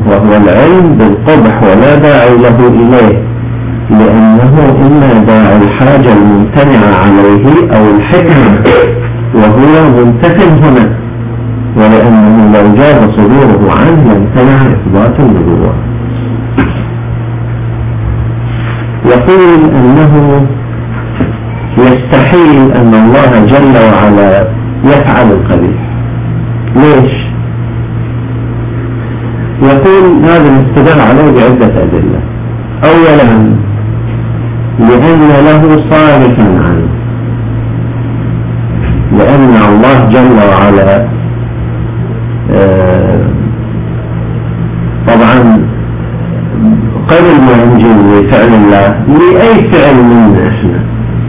وهو العلم بالقبح ولا داعي له إليه، لأنه إما داعي الحاجة الممتنعة عليه أو الحكمة وهو ممتثل هنا، ولأنه لو جاز صدوره عنه لامتنع إثبات النبوة. يقول أنه يستحيل أن الله جل وعلا يفعل القبيح. ليش؟ يقول هذا مستدل عليه بعدة أدلة. أولا لأن له صارفا عنه، لأن الله جل وعلا طبعا قبل ما نجي لفعل الله لأي فعل منا احنا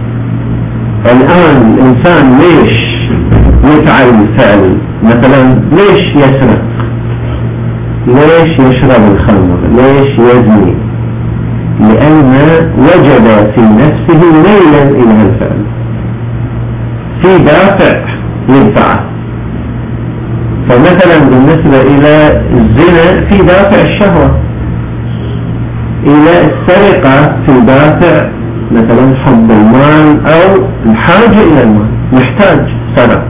الآن الإنسان ليش يفعل الفعل؟ مثلا ليش يسرق؟ ليش يشرب الخمر؟ ليش يزني؟ لأن وجد في نفسه ميلا إلى الفعل، في دافع يدفعه. فمثلا بالنسبة إلى الزنا في دافع الشهوة، إلى السرقة في دافع مثلا حب المال أو الحاجة إلى المال، محتاج سرق،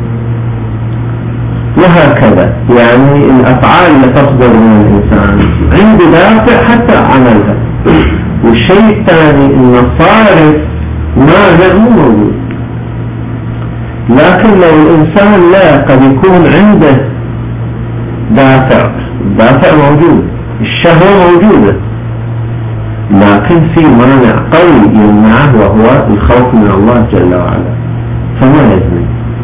وهكذا. يعني الأفعال اللي تصدر من الإنسان عنده دافع حتى عملها. والشيء الثاني إن الصارف مانع مو موجود، لكن لو الإنسان لا قد يكون عنده دافع موجود، الشهوة موجودة، لكن في مانع قوي يمنعه وهو الخوف من الله جل وعلا، فما يزني.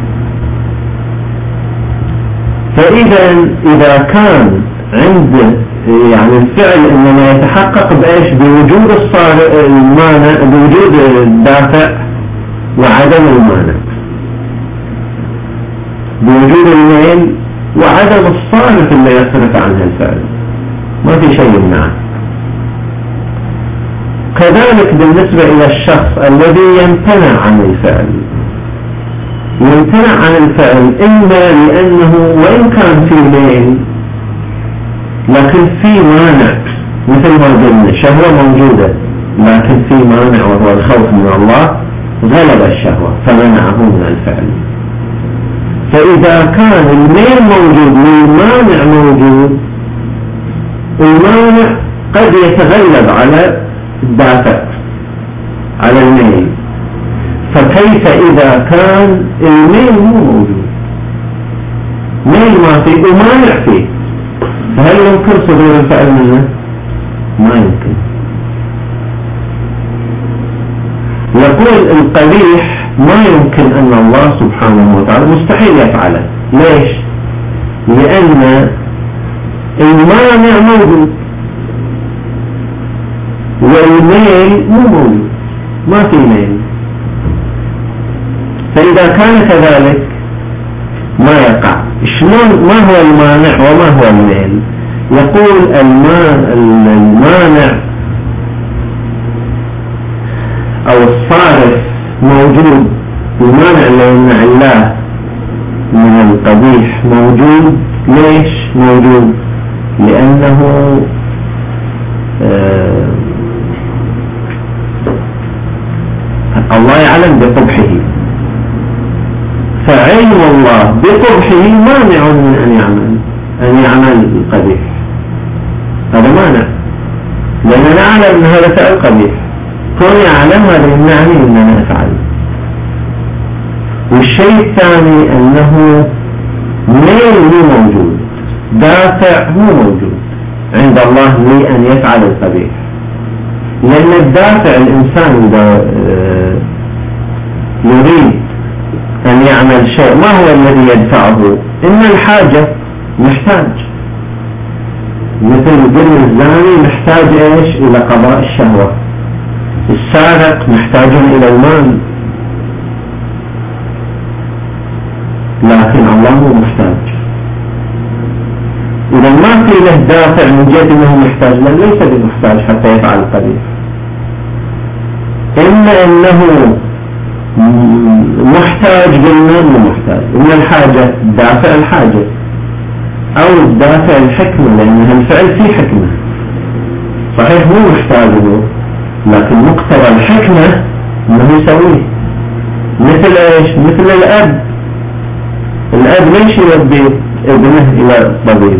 فإذا كان عنده يعني الفعل إنما يتحقق بإيش؟ بوجود المانع، بوجود الدافع وعدم المانع، بوجود الميل وعدم الصارف اللي يصرف عنه الفعل، ما في شيء يمنعه. كذلك بالنسبة إلى الشخص الذي يمتنع عن الفعل، يمتنع عن الفعل إما لأنه وإن كان في ميل لكن في مانع، مثل ما قلنا شهوة موجودة لكن في مانع وهو الخوف من الله غلب الشهوة فمنعه من الفعل. فإذا كان الميل موجود والمانع موجود، المانع قد يتغلب على الدافع، على الميل. فكيف إذا كان الميل مو موجود، ميل ما فيه ومانع فيه، فهل يمكن صدور الفعل منه؟ ما يمكن. يقول القبيح ما يمكن أن الله سبحانه وتعالى مستحيل يفعله. ليش؟ لأن المانع موجود والميل مو موجود، ما في ميل. فإذا كان كذلك ما يقع. شلون؟ ما هو المانع وما هو الميل؟ يقول المانع أو الصارف موجود، المانع اللي يمنع الله من القبيح موجود. ليش موجود؟ لأنه الله يعلم بقبحه، فعلم الله بقبحه مانع من أن يعمل القبيح. هذا مانع، لأننا نعلم أن هذا فعل قبيح، كون يعلم هذا يمنعني أن أنا أفعل. والشيء الثاني أنه ميل مو موجود، دافع مو موجود عند الله لي أن يفعل القبيح. لأن الدافع الإنسان إذا يريد أن يعمل شيء ما هو الذي يدفعه؟ إن الحاجة، محتاج. مثل قلنا الزاني محتاج إيش؟ إلى قضاء الشهوة. السارق محتاج إلى المال، لكن الله هو محتاج. إذا ما في له دافع من جهة أنه محتاج، لأن ليس بمحتاج حتى يفعل القبيح. إما أنه محتاج قلنا أنه محتاج، إن الحاجة دافع الحاجة، أو الدافع الحكمة، لأن الفعل فيه حكمة صحيح مو محتاجه، لكن مقتضى الحكمة أنه يسويه. مثل إيش؟ مثل الأب ليش يودي ابنه إلى الطبيب؟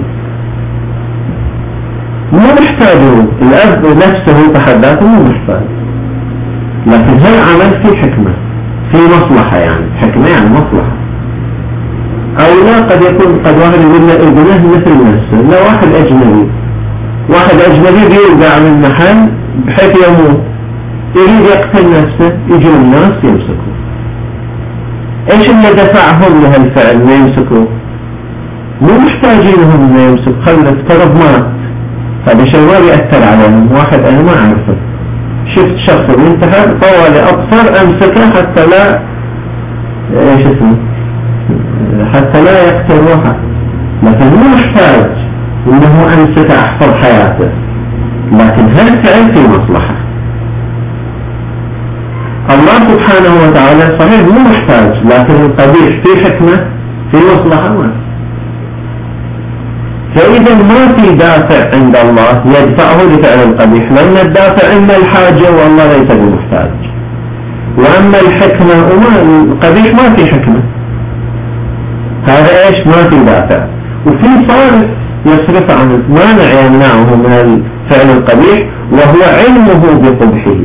مو محتاجه، الأب نفسه تحداته مو محتاج، لكن هالعمل فيه حكمة، فيه مصلحة، يعني حكمة يعني مصلحة. أو لا، قد يكون قد واحد يقول له ابنه مثل نفسه، لا واحد أجنبي بيوقع من محل بحيث يموت، يريد يقتل نفسه، يجوا الناس يمسكوه. ايش اللي دفعهم لهالفعل ما يمسكوه؟ مو محتاجينهم ما يمسك، خلنا افترض مات، هذا شيء ما بيأثر عليهم. واحد أنا ما أعرفه، شفت شخص ينتحر طوالي أبصر أمسكه حتى لا ايش اسمه، حتى لا يقتل روحه، لكن مو محتاج انه امسكه احفظ حياته، لكن هالفعل في مصلحة. الله سبحانه وتعالى صحيح مو محتاج، لكن القبيح في حكمة في مصلحة ما. فإذا ما في دافع عند الله يدفعه لفعل القبيح، لأن الدافع إما الحاجة والله ليس بمحتاج، وأما الحكمة وما القبيح ما في حكمة، هذا إيش؟ ما في دافع. وفي صارف يصرف عن مانع يمنعه من الفعل القبيح وهو علمه بقبحه.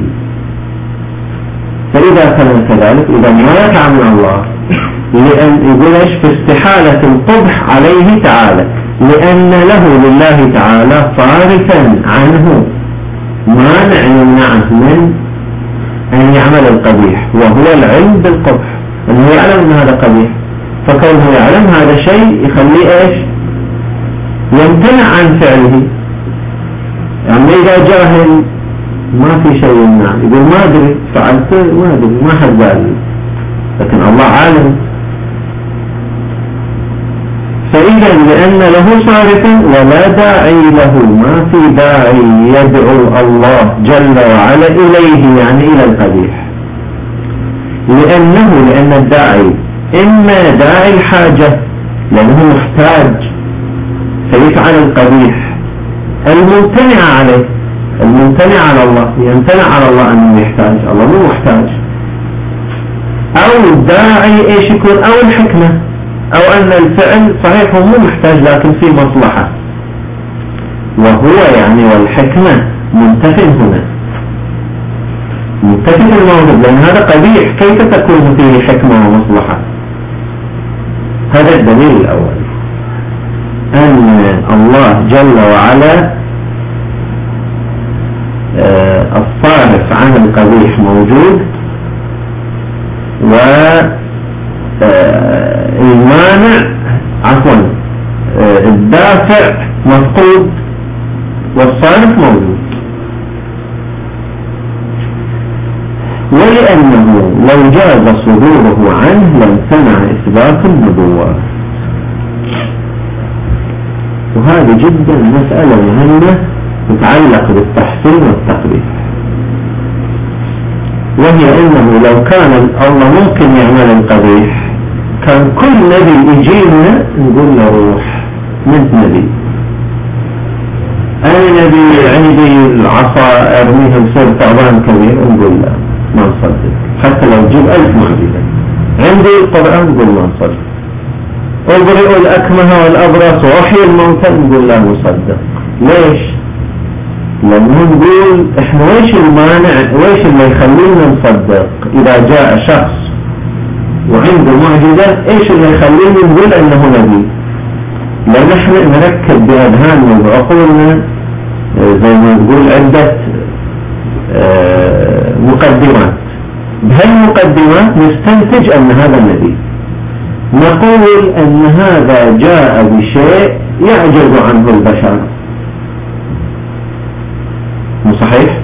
فإذا كان كذلك إذا ما يقع من الله، لأن يقول إيش؟ في استحالة القبح عليه تعالى، لأن له لله تعالى صارفا عنه مانع يمنعه من أن يعمل القبيح، وهو العلم بالقبح، أنه يعلم أن هذا قبيح، فكونه يعلم هذا شيء يخليه إيش؟ يمتنع عن فعله. يعني إذا جاهل ما في شيء يمنع، يقول ما أدري فعلت ما أدري ما حد قال، لكن الله عالم. فإذا لأن له صارفا ولا داعي له، ما في داعي يدعو الله جل وعلا إليه، يعني إلى القبيح، لأن الداعي إما داعي الحاجة لأنه محتاج فيفعل القبيح، الممتنع عليه، الممتنع على الله، يمتنع على الله أنه يحتاج، الله مو محتاج. أو الداعي إيش يكون؟ أو الحكمة، أو أن الفعل صحيح هو مو محتاج لكن في مصلحة، وهو يعني والحكمة منتفي هنا، منتفي الموضوع، لأن هذا قبيح كيف تكون فيه حكمة ومصلحة؟ هذا الدليل الأول، أن الله جل وعلا الصارف عن القبيح موجود، والمانع الدافع مفقود والصارف موجود. ولأنه لو جاز صدوره عنه لامتنع إثبات النبوة. وهذه جدا مسألة مهمة تتعلق بالتحسين والتقبيح، وهي أنه لو كان الله ممكن يعمل القبيح كان كل نبي يجينا نقول له روح من نبي، أنا نبي عندي العصا أرميها بصير ثعبان كبير نقول له ما نصدق، حتى لو تجيب 1000 معجزة. عندي القرآن نقول ما نصدق، أبرئ الأكمه والأبرص وأحيي الموتى نقول لا نصدق. ليش؟ لأنه نقول إحنا ويش المانع، ويش اللي يخلينا نصدق؟ إذا جاء شخص وعنده معجزة إيش اللي يخلينا نقول أنه نبي؟ لأن إحنا نركب بأذهاننا وعقولنا زي ما نقول عدة مقدمات، بهالمقدمات نستنتج أن هذا النبي، نقول أن هذا جاء بشيء يعجز عنه البشر، مو صحيح؟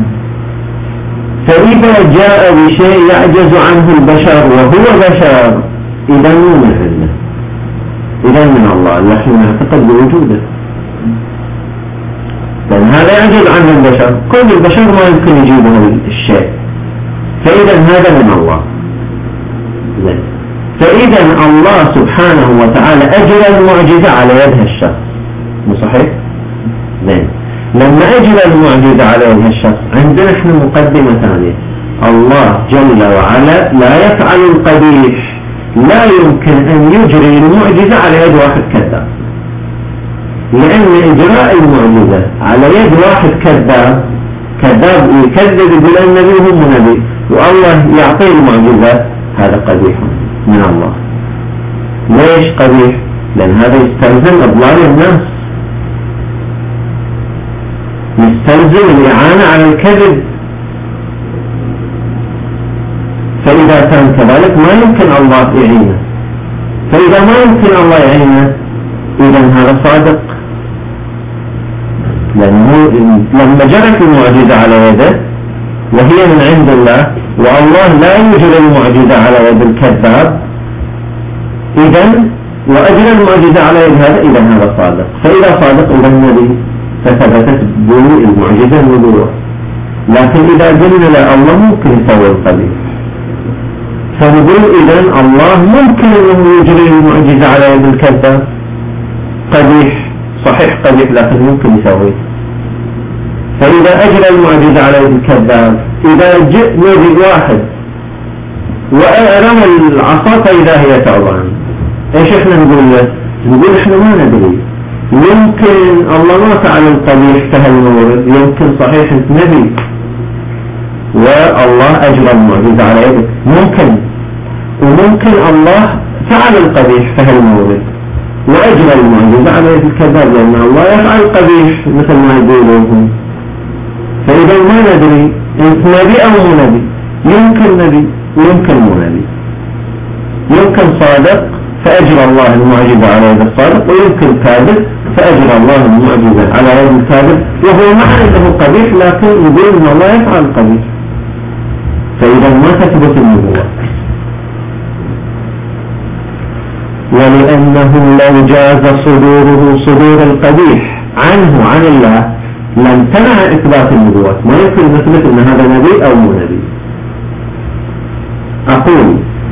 فإذا جاء بشيء يعجز عنه البشر وهو بشر إذا مو من عنده، إذا من الله، نحن نعتقد بوجوده، لأن هذا يعجز عنه البشر، كل البشر ما يمكن يجيبه الشيء، فإذا هذا من الله. فإذا الله سبحانه وتعالى أجرى المعجزة على يد هالشخص، مو صحيح؟ زين، لما أجرى المعجزة على يد هالشخص عندنا احنا مقدمة ثانية، الله جل وعلا لا يفعل القبيح، لا يمكن أن يجري المعجزة على يد واحد كذاب، لأن إجراء المعجزة على يد واحد كذاب يكذب يقول النبي هم نبي والله يعطيه المعجزة، هذا قبيح من الله. ليش قبيح؟ لأن هذا يستلزم إضلال الناس، يستلزم الإعانة على الكذب، فإذا كان كذلك ما يمكن الله يعينه، فإذا ما يمكن الله يعينه إذن هذا صادق، لأنه لما جرت المعجزة على يده وهي من عند الله والله لا يجري المعجزة على يد الكذاب، إذن وأجرى المعجزة على يد هذا، إذن هذا صادق، فإذا صادق إذن نبي، فثبتت المعجزة النبوة. لكن إذا قلنا لا الله ممكن يسوي القبيح، فنقول إذن الله ممكن أنه يجري المعجزة على يد الكذاب، قبيح صحيح قبيح لكن ممكن يسويه. فإذا أجرى المعجزة على يد الكذاب، إذا جئ نبي واحد ورمى العصا فإذا هي ثعبان، إيش إحنا نقول له؟ نقول إحنا ما ندري، يمكن الله ما فعل القبيح في هالمورد، يمكن صحيح أنت نبي والله أجرى المعجزة على يدك، ممكن، وممكن الله فعل القبيح في هالمورد وأجرى المعجزة على يد الكذاب، لأن الله يفعل القبيح مثل ما يقولون. فإذا ما ندري أنت نبي أو مو نبي، يمكن نبي ويمكن مو نبي، يمكن صادق فأجرى الله المعجزة على يد الصادق، ويمكن كاذب فأجرى الله المعجزة على يد الكاذب، وهو ما عنده قبيح لكن يقول أن الله يفعل القبيح، فإذا ما تثبت النبوة. ولأنه لو جاز صدوره صدور القبيح عنه عن الله لامتنع إثبات النبوة، ما يمكن نثبت أن هذا نبي أو مو نبي. أقول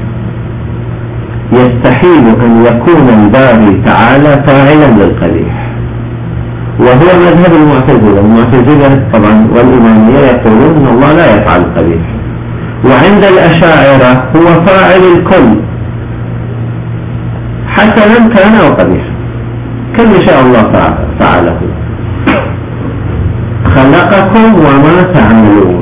يستحيل أن يكون الباري تعالى فاعلا للقبيح، وهو مذهب المعتزلة طبعا والإمامية يقولون أن الله لا يفعل القبيح، وعند الأشاعرة هو فاعل الكل حسنا كان أو قبيحا، كل شاء الله فعله، خلقكم وما تعملون،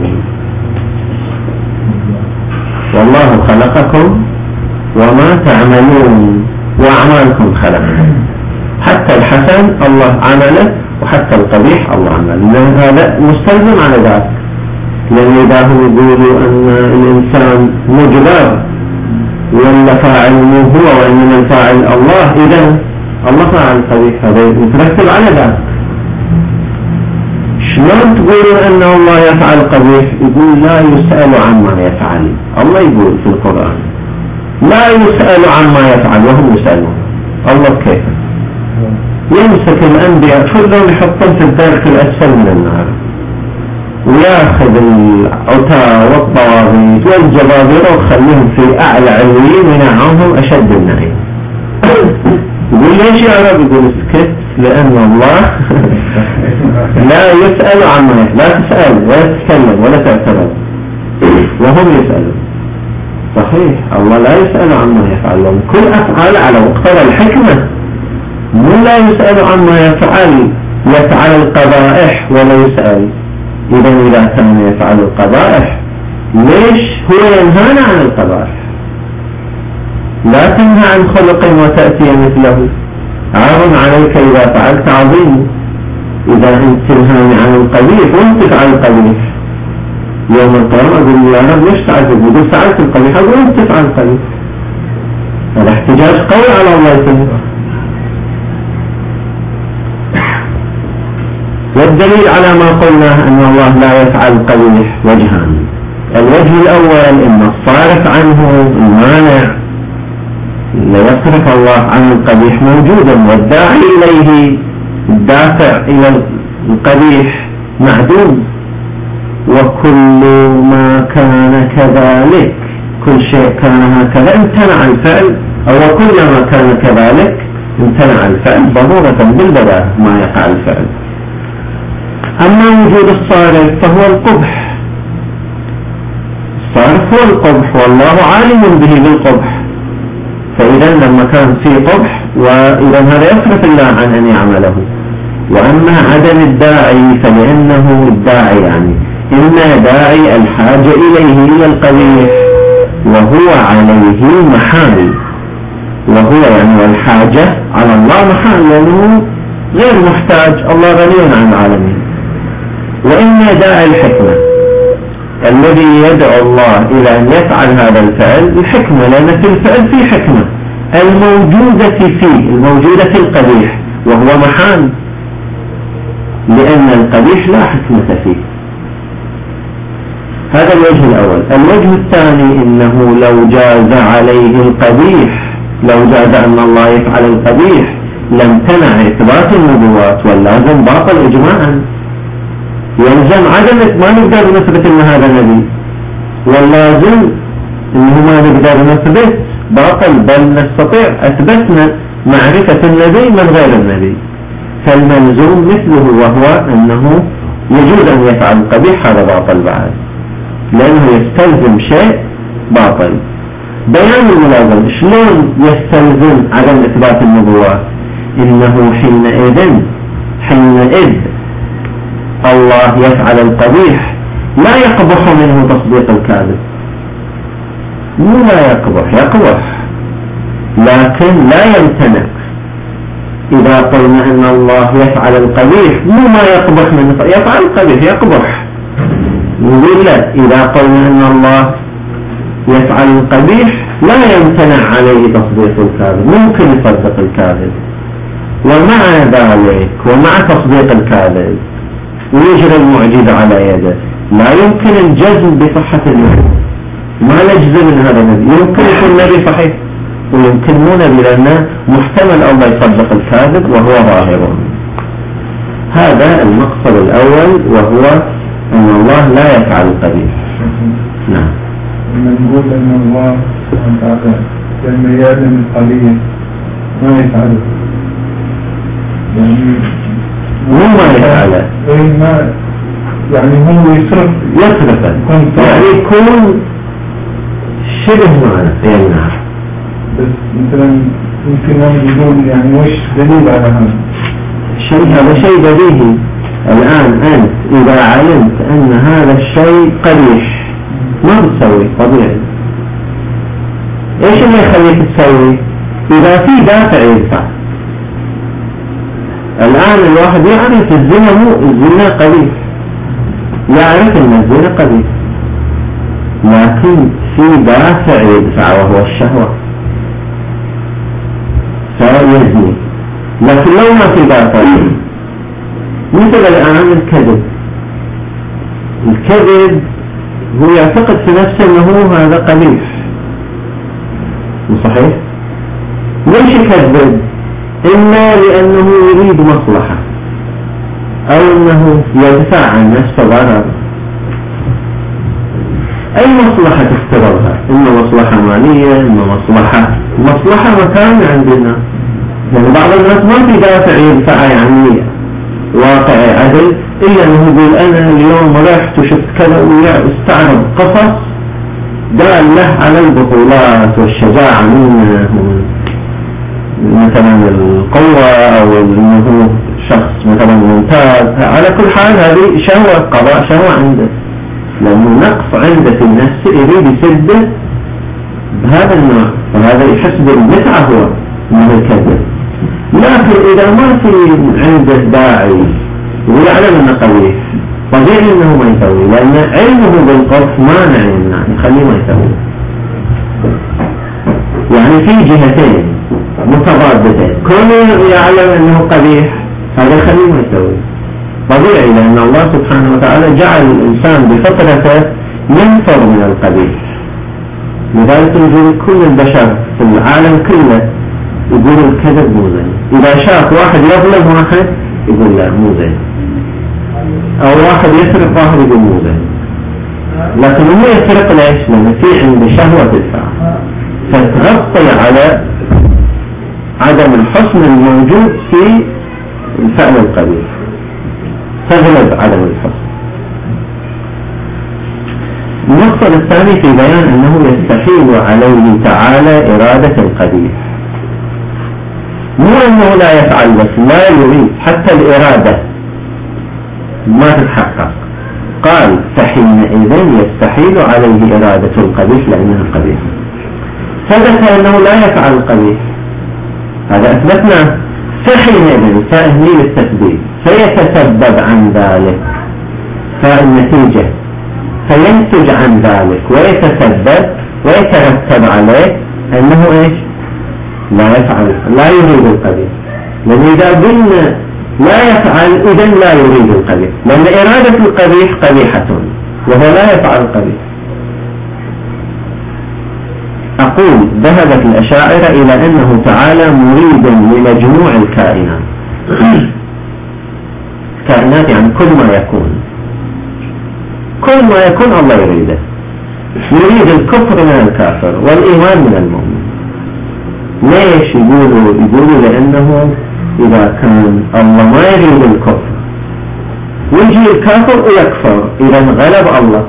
والله خلقكم وما تعملون وأعمالكم خلقكم، حتى الحسن الله عمله وحتى القبيح الله عمله، لأن هذا مستلزم على ذلك، لأن إذا هم يقولوا أن الإنسان مجبر ولا فاعل مو هو وإنما الفاعل الله، إذا الله فاعل القبيح، هذا يترتب على ذلك. شلون تقولون أن الله يفعل قبيح؟ يقول لا يسأل عما يفعل، الله يقول في القرآن لا يسأل عما يفعل وهم يسألون، الله كيف يمسك الأنبياء كلهم يحطهم في الدرك الأسفل من النار، وياخذ العتاة والطواغيت والجبابرة وخليهم في أعلى علويين وينعمهم أشد النعيم. يقول ليش يا رب؟ يقول اسكت، لأن الله لا يسأل عما يفعل، لا تسأل ولا تتكلم ولا تعترض وهم يسألون. صحيح الله لا يسأل عما يفعل، كل أفعال على مقتضى الحكمة، مو لا يسأل عما يفعل القبائح ولا يسأل. إذا كان يفعل القبائح ليش هو ينهانا عن القبائح؟ لا تنهى عن خلق وتأتي مثله، عار عليك إذا فعلت عظيم، إذا أنت تنهاني عن القبيح وانت تفعل القبيح يوم القيامة أقول يا رب ليش فعلت؟ يقول فعلت القبيح، أقول أنت تفعل القبيح، هذا احتجاج قوي على الله يسلم. والدليل على ما قلناه أن الله لا يفعل القبيح وجهان، الوجه الأول أن الصارف عنه المانع لا يصرف الله عن القبيح موجودا، والداعي إليه الدافع إلى القبيح معدوم، وكل ما كان كذلك كل شيء كان هكذا امتنع الفعل، أو كلما كان كذلك امتنع الفعل ضرورة بالبداهة ما يقع الفعل. أما وجود الصارف فهو القبح، الصارف هو القبح والله عالم به بالقبح، فإذا لما كان في قبح وإذا هذا يصرف الله عن أن يعمله. وأما عدم الداعي فلأنه الداعي يعني إما داعي الحاجة إليه إلى القبيح وهو عليه محال، وهو يعني والحاجة على الله محال لأنه غير محتاج، الله غني عن العالمين. وإما داعي الحكمة الذي يدعو الله إلى أن يفعل هذا الفعل الحكمة، لأن في الفعل في حكمة الموجودة فيه، الموجودة في القبيح، وهو محال لأن القبيح لا حكمة فيه. هذا الوجه الأول. الوجه الثاني إنه لو جاز عليه القبيح، لو جاز أن الله يفعل القبيح لامتنع إثبات النبوات، واللازم باطل إجماعا، يلزم عدم، ما نقدر نثبت أن هذا نبي، واللازم أنه ما نقدر نثبت باطل، بل نستطيع أثبتنا معرفة النبي من غير النبي. فالملزوم مثله وهو أنه يجوز أن يفعل القبيح، هذا باطل بعد لأنه يستلزم شيء باطل. بيان الملازم شلون يستلزم عدم إثبات النبوات؟ إنه حينئذ الله يفعل القبيح لا يقبح منه تصديق الكاذب، مو لا يقبح، يقبح لكن لا يمتنع. إذا قلنا أن الله يفعل القبيح مو ما يقبح منه، يفعل القبيح يقبح، نقول لا، إذا قلنا أن الله يفعل القبيح لا يمتنع عليه تصديق الكاذب، ممكن يصدق الكاذب. ومع ذلك ومع تصديق الكاذب ويجري المعجزة على يده لا يمكن الجزم بصحة النبي، ما نجزم من هذا النبي، يمكن يكون نبي صحيح ويمكن مو نبي، لأنه محتمل الله يصدق الكاذب وهو ظاهر. هذا المقصد الأول، وهو أن الله لا يفعل القبيح. نعم. نقول أن الله سبحانه وتعالى لما يعلم القبيح ما يفعله، يعني مو ما يفعله، ما يعني هو يصرفه، يعني يكون شبه معنى في النار. بس مثلا يمكن أن يقول يعني وش دليل على هذا؟ هذا شيء بديهي. الآن أنت إذا علمت أن هذا الشيء قبيح ما بتسوي طبيعي. إيش اللي يخليك تسوي؟ إذا في دافع يدفع. الآن الواحد يعرف الزنا، مو الزنا قبيح، يعرف أن الزنا قبيح، لكن في دافع يدفع وهو الشهوة فيزني. لكن لو ما في دافع، مثل الآن الكذب هو يعتقد في نفسه أنه هذا قبيح، مو صحيح؟ ليش يكذب؟ إما لأنه يريد مصلحة أو أنه يدفع عن نفسه ضرر. أي مصلحة تفترضها؟ إما مصلحة مالية، إما مصلحة مكان عندنا، يعني بعض الناس ما في دافع يدفع يعني واقع عدل، إلا أنه يقول أنا اليوم رحت وشفت كذا، ويستعرض قصص دال له على البطولات والشجاعة منه، مثلا القوة أو أنه شخص مثلا ممتاز. على كل حال هذه شهوة، قضاء شهوة عنده، لأنه نقص عنده في النفس يريد يسده بهذا النوع، فهذا يحس بالمتعة هو من الكذب. لكن إذا ما في عنده داعي ويعلم أنه قبيح، طبيعي أنه ما يسوي، لأن علمه بالقبح مانع يخليه ما يسوي. يعني في جهتين متضادتين، كونه يعلم أنه قبيح هذا يخليه ما يسوي طبيعي، لأن الله سبحانه وتعالى جعل الإنسان بفطرته ينفر من القبيح. لذلك يقول كل البشر في العالم كله يقول الكذب مو زين، إذا شاف واحد يظلم واحد يقول لا مو زين، أو واحد يسرق واحد يقول مو زين. لكن هو يفرق ليش؟ لأن في عنده شهوة الفعل فتغطي على عدم الحسن الموجود في الفعل القبيح، تغلب عدم الحسن. المقصد الثاني في بيان أنه يستحيل عليه تعالى إرادة القبيح، مو أنه لا يفعل بس لا يريد، حتى الإرادة ما تتحقق. قال فحينئذ يستحيل عليه إرادة القبيح لأنها قبيح. ثبت أنه لا يفعل القبيح، هذا أثبتنا. فحينئذ فهني للتثبيت فيتسبب عن ذلك، فالنتيجة فينتج عن ذلك ويتسبب ويترتب عليه أنه إيش؟ لا يفعل، لا يريد القبيح. لأن إذا قلنا لا يفعل إذن لا يريد القبيح، لأن إرادة القبيح قبيحة وهو لا يفعل القبيح. أقول ذهبت الأشاعرة إلى أنه تعالى مريد لمجموع الكائنات. كائنات يعني كل ما يكون، كل ما يكون الله يريده. يريد الكفر من الكافر والإيمان من المؤمن. ليش يقولوا لأنه إذا كان الله ما يريد الكفر ويجي الكافر ويكفر إذا غلب الله.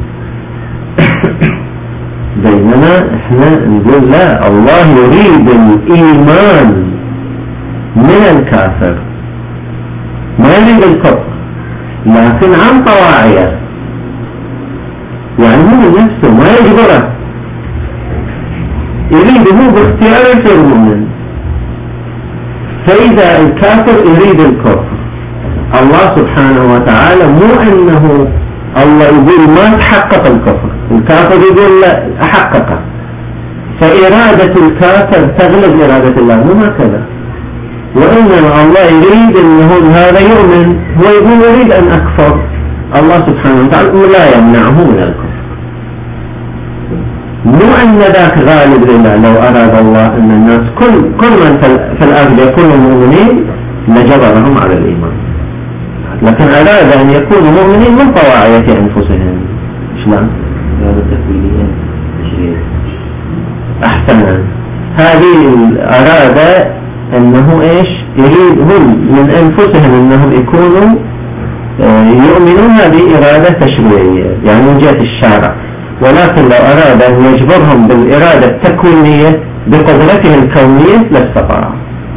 بينما احنا نقول لا، الله يريد الإيمان من الكافر، ما يريد الكفر لكن عن طواعية، يعني هو نفسه ما يجبره، يريده باختيار يصير مؤمن. فإذا الكافر يريد الكفر، الله سبحانه وتعالى مو أنه الله يقول ما تحقق الكفر، الكافر يقول لا أحققه، فإرادة الكافر تغلب إرادة الله، مو هكذا. وإنما الله يريد أنه هذا يؤمن، هو يقول يريد أن أكفر، الله سبحانه وتعالى لا يمنعه من الكفر. مو أن ذاك غالب لله، لو أراد الله أن الناس كل من في الأرض يكونوا مؤمنين لجبرهم على الإيمان، لكن أراد أن يكونوا مؤمنين من طواعية أنفسهم. شلون؟ أحسن. هذه أراد أنه إيش؟ يريد هم من أنفسهم أنهم يكونوا يؤمنون، هذه إرادة تشريعية يعني من جهة الشارع. ولكن لو أراد أن يجبرهم بالإرادة التكوينية بقدرته الكونية لاستطاع.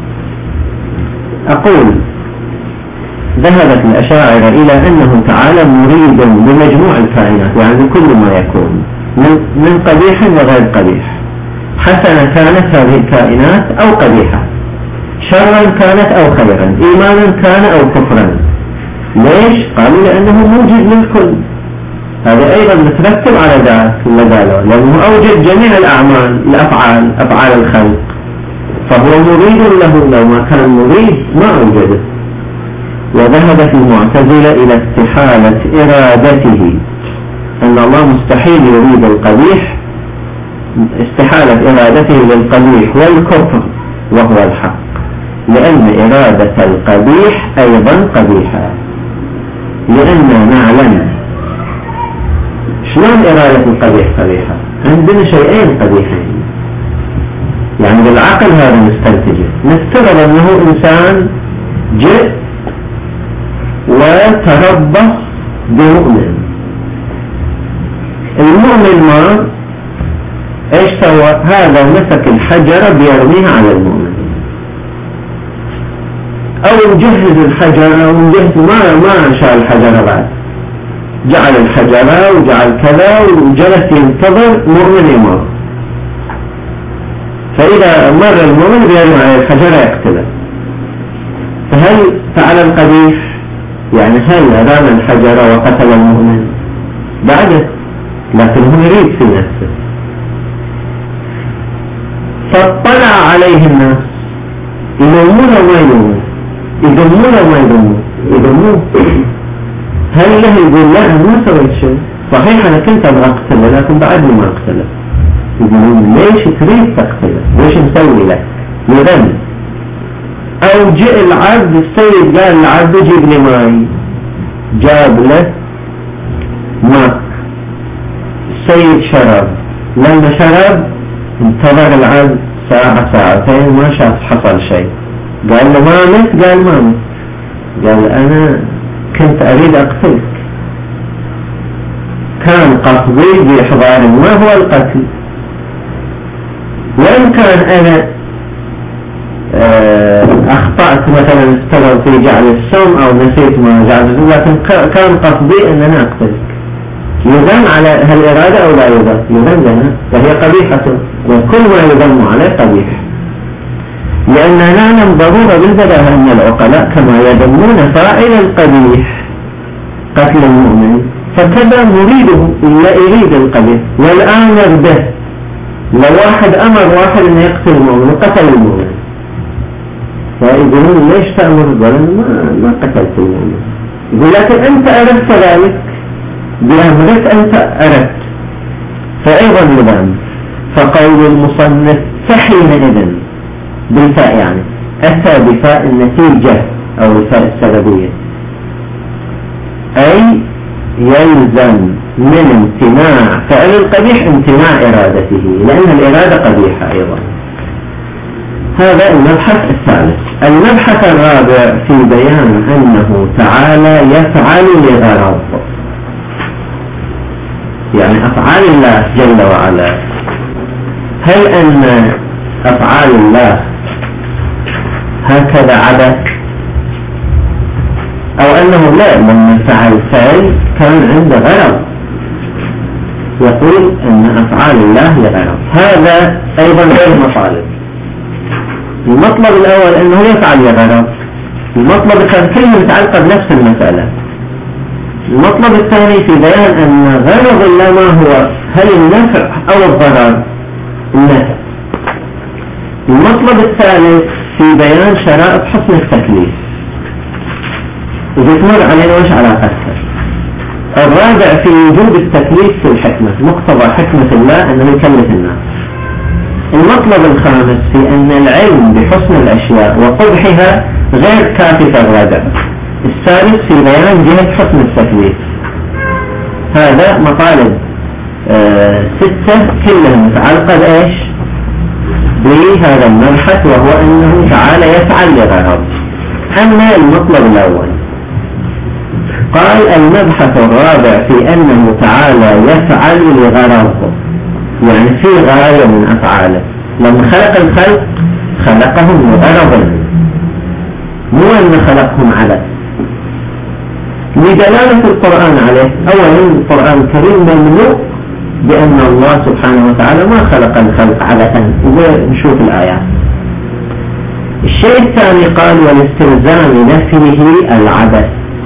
أقول ذهبت الأشاعرة إلى أنه تعالى مريد بمجموع الكائنات، يعني كل ما يكون من قبيح وغير قبيح، حسنة كانت هذه الكائنات أو قبيحة، شرا كانت أو خيرا، إيمانا كان أو كفرا. ليش؟ قالوا لأنه موجد للكل. هذا أيضا مترتب على ذلك اللي قالوا، لأنه أوجد جميع الأعمال أفعال الخلق، فهو مريد له، لو ما كان مريد ما أوجده. وذهبت المعتزلة إلى استحالة إرادته، أن الله مستحيل يريد القبيح، استحالة إرادته للقبيح والكفر وهو الحق، لأن إرادة القبيح أيضا قبيحة. لأننا نعلم شلون إرادة القبيح قبيحة؟ عندنا شيئين قبيحين، يعني بالعقل هذا نستنتجه. نفترض أنه إنسان جئ وتربص بمؤمن، المؤمن ما ايش سوى؟ هذا مسك الحجرة بيرميها على المؤمن، او نجهز الحجرة ونجهز ما شاء الحجرة بعد، جعل الحجرة وجعل كذا وجلس ينتظر مؤمن يمر، فإذا مر المؤمن بيرمي على الحجرة يقتله. فهل فعل القبيح؟ يعني هل رمى الحجرة وقتل المؤمن؟ بعده، لكن هو يريد في نفسه. فاطلع عليه الناس، يلومونه وما يلومونه، يذمونه وما يذمونه. هل له يقول لا أنا ما سويت شيء، صحيح أنا كنت أبغى أقتله لكن بعدني ما أقتله. يقولون ليش تريد تقتله؟ ليش مسوي لك؟ يذم. أو جاء العبد، السيد قال العبد جيب لي ماي، جاب له ماء السيد شرب، لما شرب انتظر العبد ساعة ساعتين ما شاف حصل شيء، قال له ما مت؟ قال ما مت. قال أنا كنت أريد أقتلك، كان قصدي بإحضار ما هو القتل، وإن كان أنا أخطأت مثلا استغل في جعل السم أو نسيت ما جعل، لكن كان قصدي أن أنا أقتلك. يذم على هالإرادة أو لا يذم؟ يذم لنا، وهي قبيحة، وكل ما يذم عليه قبيح، لأننا نعلم ضرورة بالبداهة أن العقلاء كما يذمون فاعل القبيح قتل المؤمن فكذا مريده إلا يريد القبيح والآمر به. لو واحد أمر واحد أن يقتل المؤمن وقتل المؤمن، فيقولون ليش تأمر الظلم؟ ما قتلت المؤمن. يقول لكن أنت أردت ذلك بأمرك، أنت أردت، فأيضا يذم. فقول المصنف فحينئذ بالفاء يعني أتى بفاء النتيجة أو الفاء السببية، أي يلزم من امتناع فعل القبيح امتناع إرادته، لأن الإرادة قبيحة أيضا. هذا المبحث الثالث. المبحث الرابع في بيان أنه تعالى يفعل لغرض، يعني أفعال الله جل وعلا، هل أن أفعال الله هكذا عبث، أو أنه لا، لما فعل فعل كان عنده غرض، يقول أن أفعال الله لغرض. هذا أيضا غير مطالب. المطلب الأول أنه يفعل لغرض، المطلب الثاني متعلق بنفس المسألة. المطلب الثاني في بيان أن غرض الله ما هو، هل النفع أو الضرر؟ النفع. المطلب الثالث في بيان شرائط حسن التكليف، إذا تمر علينا وش علاقتها. الرابع في وجود التكليف في الحكمة، مقتضى حكمة الله أنه يكلف الناس. المطلب الخامس في أن العلم بحسن الأشياء وقبحها غير كافي في الرابع. الثالث في بيان جهة حسن التكليف. هذا مطالب 6 كلها متعلقة بإيش؟ بهذا المبحث، وهو أنه تعالى يفعل لغرض. أما المطلب الأول قال المبحث الرابع في أنه تعالى يفعل لغرض، يعني في غاية من أفعاله. لما خلق الخلق خلقهم لغرض، مو أن خلقهم عبث، لدلالة القرآن عليه. أولا القرآن الكريم مملوء بأن الله سبحانه وتعالى ما خلق الخلق عبثا، ونشوف الآيات. الشيء الثاني قال والاستلزام نفيه العبث،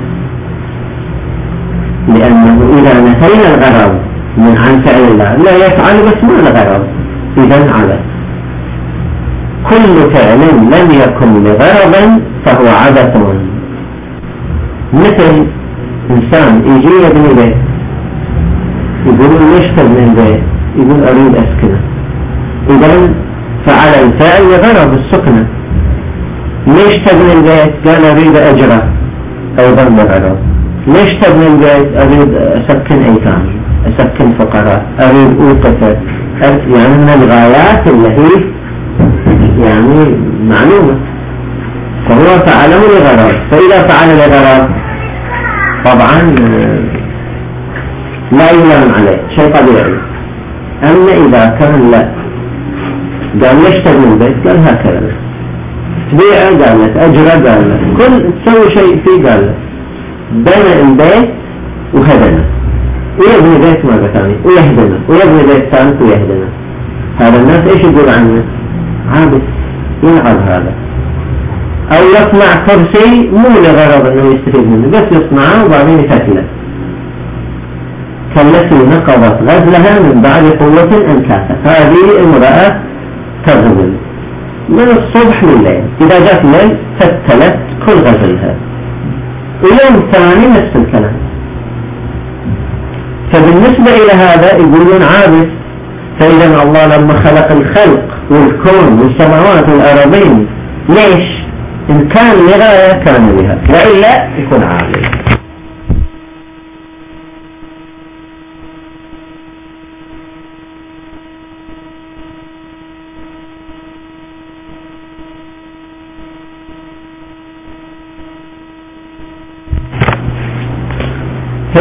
لأنه إذا نفينا الغرض من عن فعل الله لا يفعل بس ما لغرض، إذن عبث. كل فعل لم يكن لغرض فهو عبث. مثل إنسان يجي يبني بيت، يقول ليش تبني البيت؟ يقول أريد أسكنه، إذن فعل الفعل لغرض السكنة. ليش تبني البيت؟ قال أريد أجره، أيضا لغرض. ليش تبني البيت؟ أريد أسكن أيتام، أسكن فقراء، أريد أوقفه، يعني من الغايات اللي هي يعني معلومة، فهو فعله لغرض. فإذا فعل لغرض طبعا لا يلام عليه، شيء طبيعي. أما إذا كان لا، قال ليش تبني البيت؟ قال هكذا. تبيعه؟ قال لك. أجره؟ قال لك. كل تسوي شيء فيه؟ قال لك. بنى البيت وهدمه، ويبني بيت مرة ثانية ويهدمه، ويبني بيت ثالث ويهدمه. هذا الناس ايش يقول عنه؟ عابث، يلعب هذا. او يصنع كرسي مو لغرض انه يستفيد منه، بس يصنعه وبعدين يتكله، كالتي نقضت غزلها من بعد قوة أنكاثا. هذه امرأة تغزل من الصبح لليل، إذا جاءت الليل فتلت كل غزلها، ويوم ثاني نفس الكلام. فبالنسبة إلى هذا يقولون عابث. فإذا الله لما خلق الخلق والكون والسماوات والأراضين ليش؟ إن كان لغاية كان لها، وإلا يكون عابث.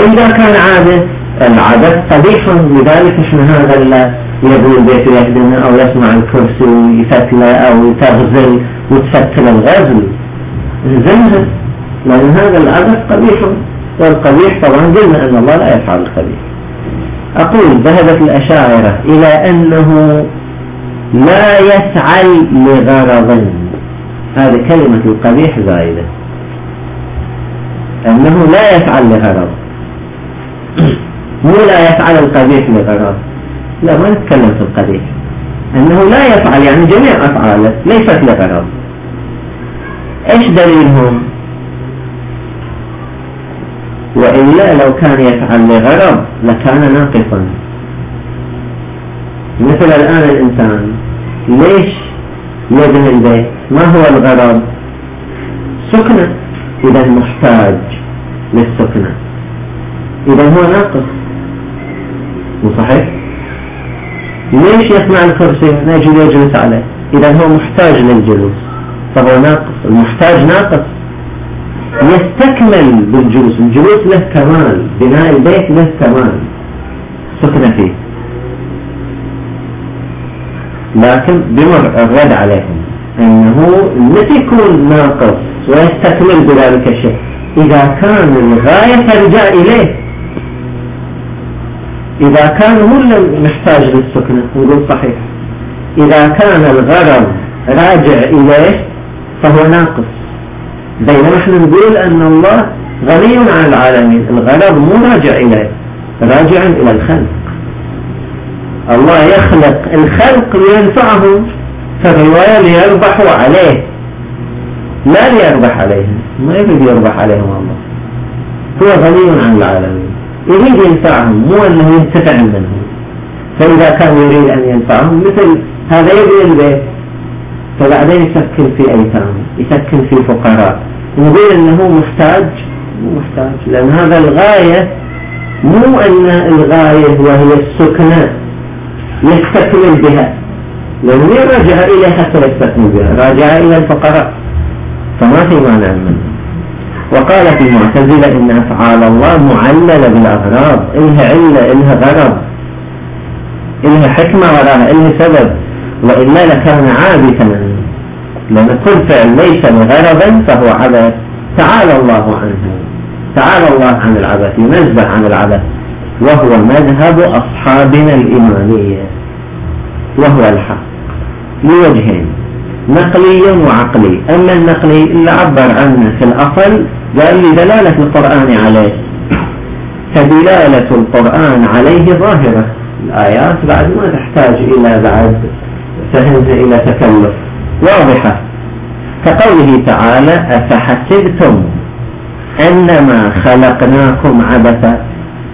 وإذا كان العبث قبيح، لذلك احنا هذا اللي يبني البيت ويهدمه أو يصنع الكرسي ويفتله أو يتغزل وتفتل الغزل زنها، لأن هذا العبث قبيح، والقبيح طبعا قلنا أن الله لا يفعل القبيح. أقول ذهبت الأشاعرة إلى أنه لا يفعل لغرض، هذه كلمة القبيح زائدة، أنه لا يفعل لغرض، مو لا يفعل القبيح لغرض، لا ما نتكلم في القبيح، أنه لا يفعل يعني جميع أفعاله ليست لغرض. إيش دليلهم؟ وإلا لو كان يفعل لغرض لكان ناقصا. مثل الآن الإنسان ليش يبني البيت؟ ما هو الغرض؟ سكنة، إذا محتاج للسكنة، إذا هو ناقص، مو صحيح؟ ليش يصنع الكرسي؟ نجي يجلس عليه، إذا هو محتاج للجلوس، فهو ناقص. المحتاج ناقص، يستكمل بالجلوس، الجلوس له كمال، بناء البيت له كمال، سكنة فيه. لكن بمر الرد عليهم أنه التي يكون ناقص ويستكمل بذلك الشيء إذا كان الغاية ترجع إليه، إذا كان هو محتاج للسكنة نقول صحيح، إذا كان الغرض راجع إليه فهو ناقص. بينما نحن نقول أن الله غني عن العالمين، الغرض مو راجع إليه، راجع إلى الخلق. الله يخلق الخلق لينفعهم، فالرواية ليربحوا عليه لا ليربح عليهم، ما يريد يربح عليهم الله، هو غني عن العالمين، يريد ينفعهم مو أنه ينتفع منهم. فإذا كان يريد أن ينفعهم مثل هذا يبني البيت فبعدين يسكن في أيتام، يسكن في فقراء، نقول أنه محتاج، مو محتاج، لأن هذا الغاية مو أن الغاية وهي السكنة يستكمل بها، لأنه يرجع إليه حتى يستكمل بها، راجع إلى الفقراء، فما في مانع منه. وقالت المعتزلة إن أفعال الله معللة بالأغراض، إلها علة، إلها غرض، إلها حكمة وراها، إلها سبب، وإلا لكان عابثا، لأن كل فعل ليس لغرض فهو عبث. تعالى الله عنه، تعالى الله عن العبث، ينزه عن العبث، وهو مذهب أصحابنا الإيمانية، وهو الحق لوجهين، نقلي وعقلي. أما النقلي اللي عبر عنه في الأصل قال لدلالة القرآن عليه، فدلالة القرآن عليه ظاهرة، الآيات بعد ما تحتاج إلى بعد فهمها إلى تكلف، واضحة، كقوله تعالى أفحسبتم أنما خلقناكم عبثا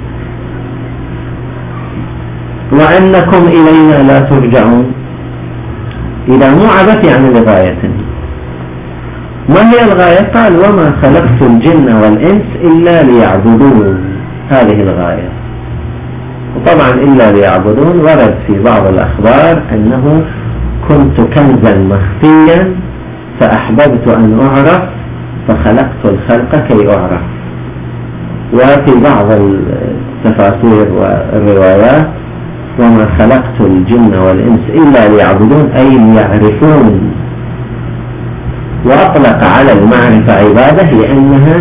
وأنكم إلينا لا ترجعون. إذا مو عبث يعني لغاية. ما هي الغاية؟ قال وما خلقت الجن والإنس إلا ليعبدون، هذه الغاية. وطبعا إلا ليعبدون ورد في بعض الأخبار أنه كنت كنزا مخفيا فأحببت أن أعرف فخلقت الخلق كي أعرف. وفي بعض التفاسير والروايات وما خلقت الجن والإنس إلا ليعبدون أي ليعرفون، وأطلق على المعرفة عبادة لأنها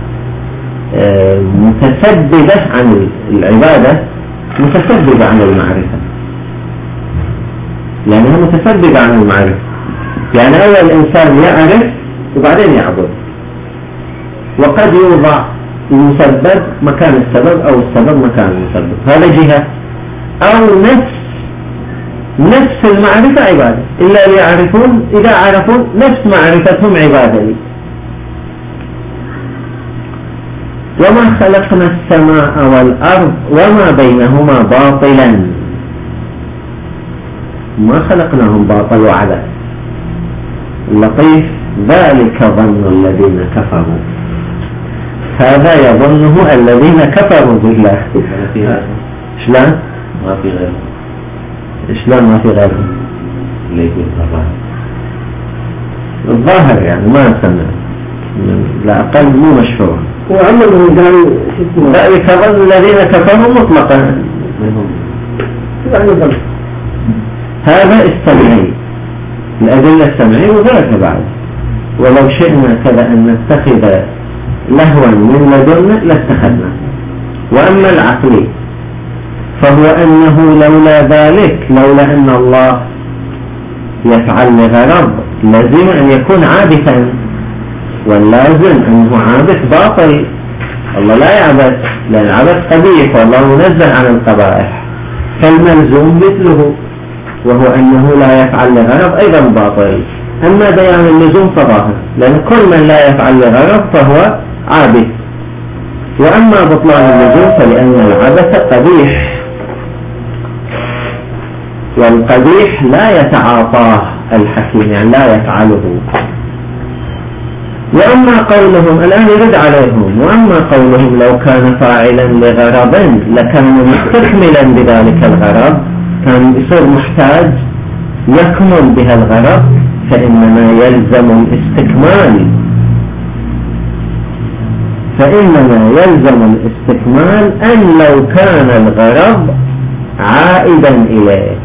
متسببة عن العبادة، متسببة عن المعرفة، لأنها متسببة عن المعرفة. يعني أول إنسان يعرف وبعدين يعبد، وقد يوضع المسبب مكان السبب أو السبب مكان المسبب، هذا جهة. أو نفس المعرفة عبادة، إلا ليعرفون، إذا عرفوا نفس معرفتهم عبادة لي. وما خلقنا السماء والأرض وما بينهما باطلا، ما خلقناهم باطل وعبث. اللطيف ذلك ظن الذين كفروا، هذا يظنه الذين كفروا بالله. شلون؟ ما في غيره. شلون ما في غيره؟ اللي يقول الظاهر يعني ما سمع، لا أقل مو مشهور. وعملهم قالوا ذلك ظن الذين كفروا مطلقا هذا السمعي، الأدلة السمعية وغيرها بعد. ولو شئنا كذا أن نتخذ لهوا من لدنا لاتخذنا. وأما العقلي فهو أنه لولا ذلك، لولا أن الله يفعل لغرض لازم أن يكون عابثا، واللازم أنه عابث باطل. الله لا يعبث، لأن العبث قبيح والله منزه عن القبائح، فالملزوم مثله وهو أنه لا يفعل لغرض أيضا باطل. أما بيان اللزوم فظاهر، لأن كل من لا يفعل لغرض فهو عابث. وأما بطلان اللزوم فلأن العبث قبيح، والقبيح لا يتعاطاه الحكيم، يعني لا يفعله. وأما قولهم الآن يرد عليهم، وأما قولهم لو كان فاعلا لغرض لكان مستكملا بذلك الغرض، كان يصير محتاج يكمل بها الغرض، فإنما يلزم الاستكمال أن لو كان الغرض عائدا إليه.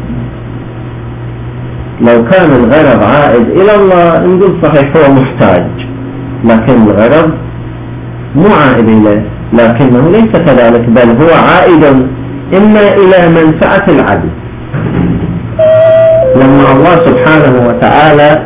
لو كان الغرض عائد إلى الله نقول صحيح هو محتاج، لكن الغرض مو عائد إليه، لكنه ليس كذلك، بل هو عائد إما إلى منفعة العبد. لما الله سبحانه وتعالى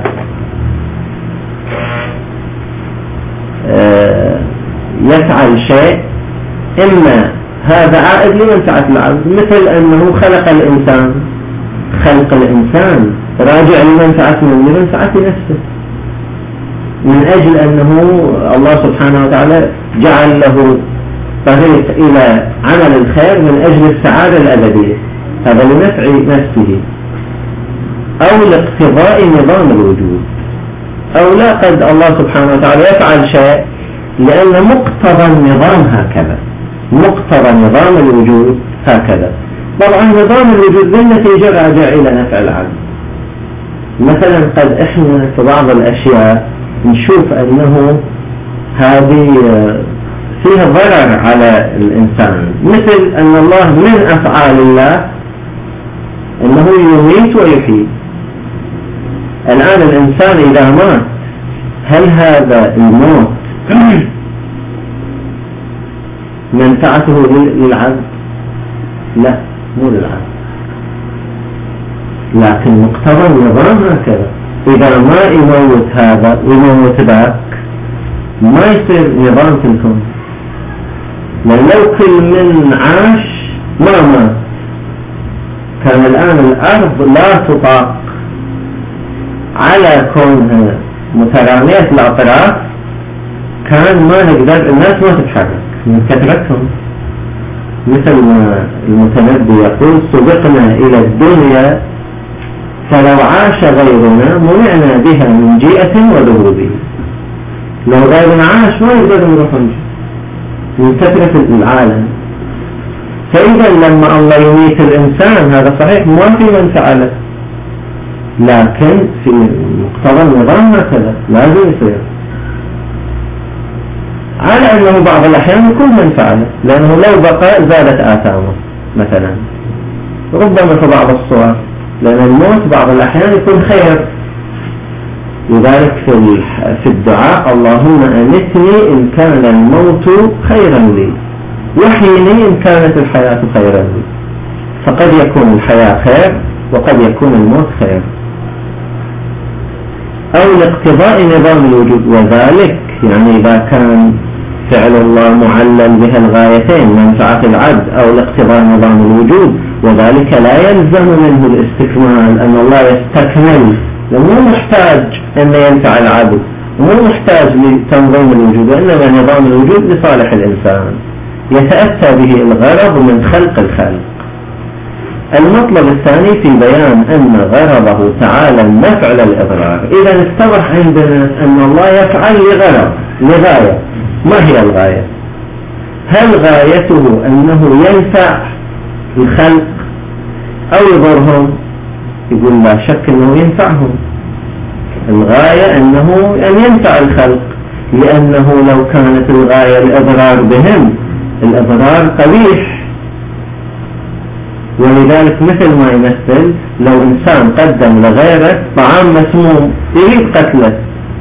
يفعل شيء إما هذا عائد لمنفعة العبد، مثل أنه خلق الإنسان، خلق الإنسان راجع لمنفعة نفسه، من أجل أنه الله سبحانه وتعالى جعل له طريق إلى عمل الخير من أجل السعادة الأبدية، هذا لنفع نفسه أو لاقتضاء نظام الوجود، أو لا قد الله سبحانه وتعالى يفعل شيء لأن مقتضى النظام هكذا، مقتضى نظام الوجود هكذا. طبعا نظام الوجود بالنتيجة راجع إلى نفع العبد. مثلا قد إحنا في بعض الأشياء نشوف أنه هذه فيها ضرر على الإنسان، مثل أن الله من أفعال الله أنه يميت ويحيي. الآن الإنسان إذا مات هل هذا الموت منفعته للعبد؟ لا، مو للعبد، لكن مقتضى النظام هكذا. إذا ما يموت هذا ويموت ذاك ما يصير نظام في الكون، لأن لو كل من عاش ما مات كان الآن الأرض لا تطاق على كونها مترامية الأطراف، كان ما نقدر الناس ما تتحرك من كثرتهم. مثل ما المتنبي يقول سبقنا إلى الدنيا فلو عاش غيرنا منعنا بها من جيئة وذهوب. لو غيرنا عاش ما يقدر نروح من كثرة العالم. فإذا لما الله يميت الإنسان هذا صحيح ما في من فعله، لكن في مقتضى النظام هكذا لازم يصير، على أنه بعض الأحيان يكون من فعله، لأنه لو بقى زادت آثامه مثلا، ربما في بعض الصور، لأن الموت بعض الأحيان يكون خير. لذلك في الدعاء اللهم أمتني إن كان الموت خيرا لي وحيني إن كانت الحياة خيرا لي. فقد يكون الحياة خير وقد يكون الموت خير. أو لاقتضاء نظام الوجود، وذلك يعني إذا كان فعل الله معلل بها الغايتين منفعة العبد أو لاقتضاء نظام الوجود، وذلك لا يلزم منه الاستكمال أن الله يستكمل، ومو محتاج أن ينفع العبد ومو محتاج لتنظيم الوجود، وإنما نظام الوجود لصالح الإنسان يتأتى به الغرض من خلق الخلق. المطلب الثاني في بيان أن غرضه تعالى النفع للإضرار. إذا اتضح عندنا أن الله يفعل لغرض، لغاية. ما هي الغاية؟ هل غايته أنه ينفع الخلق أو يضرهم؟ يقول لا شك أنه ينفعهم. الغاية أنه أن ينفع الخلق، لأنه لو كانت الغاية الإضرار بهم الإضرار قبيح. ولذلك مثل ما يمثل لو إنسان قدم لغيره طعام مسموم يريد قتله،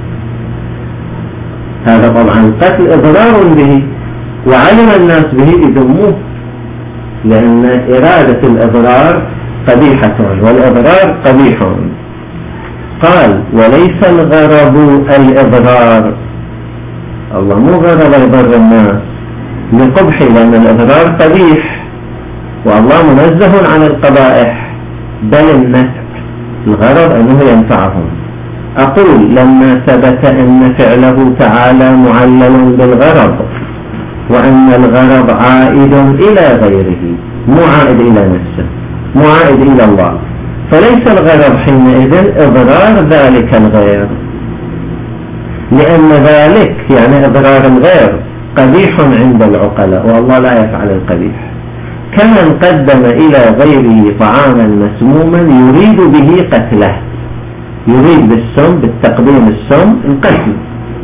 هذا طبعا القتل إضرار به، وعلم الناس به يذموه، لأن إرادة الإضرار قبيحة والإضرار قبيح. قال وليس الغرض الإضرار، الله مو غرض يضر الناس لقبح، لأن الإضرار قبيح والله منزه عن القبائح، بل النفع، الغرض أنه ينفعهم. أقول لما ثبت أن فعله تعالى معلل بالغرض، وأن الغرض عائد إلى غيره مو عائد إلى نفسه، مو عائد إلى الله، فليس الغرض حينئذ إضرار ذلك الغير، لأن ذلك يعني إضرار الغير قبيح عند العقلاء، والله لا يفعل القبيح. كمن قدم إلى غيره طعاما مسموما يريد به قتله، يريد بالسم، بالتقديم السم القتل،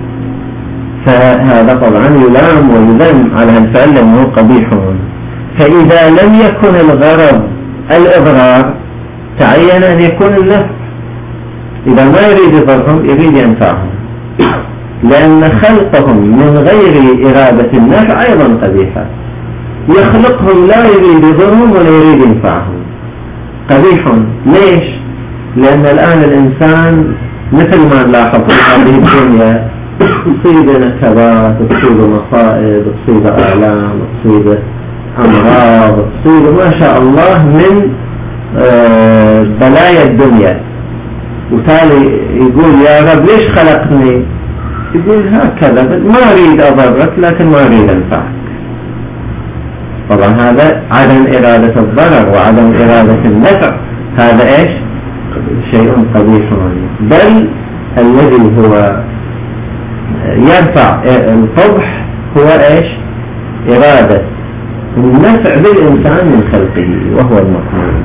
فهذا طبعا يلام ويذم على الفعل لأنه قبيح. فإذا لم يكن الغرض الإضرار تعين أن يكون النفع، إذا ما يريد يضرهم يريد ينفعهم، لأن خلقهم من غير إرادة النفع أيضا قبيحة، يخلقهم لا يريد يضرهم ولا يريد ينفعهم، قبيح. ليش؟ لأن الآن الإنسان مثل ما نلاحظ في هذه الدنيا تصيب نكبات، تصيب مصائب، تصيب آلام، تصيب أمراض، تصيب ما شاء الله من بلايا الدنيا، وتالي يقول يا رب ليش خلقتني؟ يقول هكذا ما أريد أضرك لكن ما أريد أنفعك. طبعا هذا عدم إرادة الضرر وعدم إرادة النفع، هذا إيش؟ شيء قبيح. بل الذي هو يرفع القبح هو إيش؟ إرادة النفع بالإنسان من خلقه، وهو المطلوب.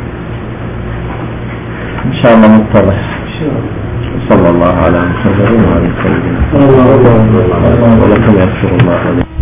إن شاء الله متضح. صلى الله على محمد وعلى آله وصحبه ولكم يغفر الله عليه.